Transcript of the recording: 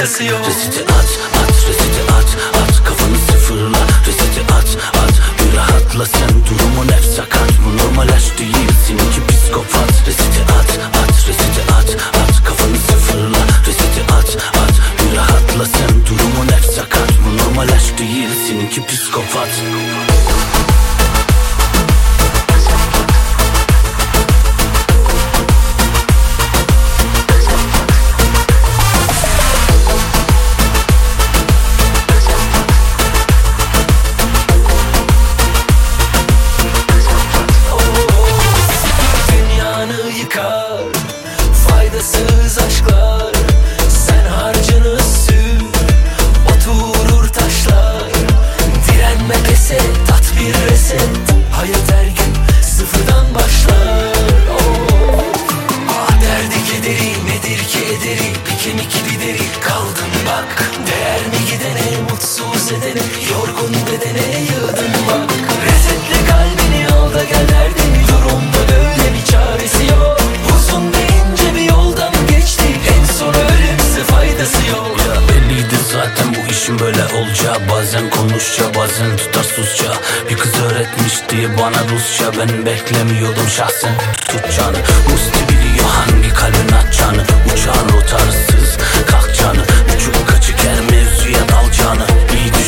faydası yok. Reseti at, reseti at, kafanı sıfırla. Reseti at, bir rahatla sen. Durumun hep sakat, bu normal aşk değil, seninki psikopat. Reseti at, reseti at, kafanı sıfırla. Reseti at, bir rahatla sen. Durumun hep sakat, bu normal aşk değil, seninki psikopat. Faydasız aşklar, sen harcını sür, oturur taşlar. Direnme pes et, tat bir reset. Hayat her gün sıfırdan başlar. Derdi kederi nedir ki ederi, bir kemik bir deri kaldın bak. Değer mi gidene, mutsuz edene, yorgun bedene yığdın bak. Resetle kalbini al da gel derdini, durumda böyle bir çaresi yok. Uzun ve ince bir yoldan geçtik, en son ölümse faydası yok. Ya belliydi zaten bu işin böyle olacağı. Bazen konuşça, bazen tutarsızca. Bir kız öğretmişti bana Rusça, ben beklemiyordum şahsen tutacağını. Musti biliyor hangi kalbin atacağını. Uçağın rotarsız kalkacağını, uçup kaçık her mevzuya dalacağını. İyi düşün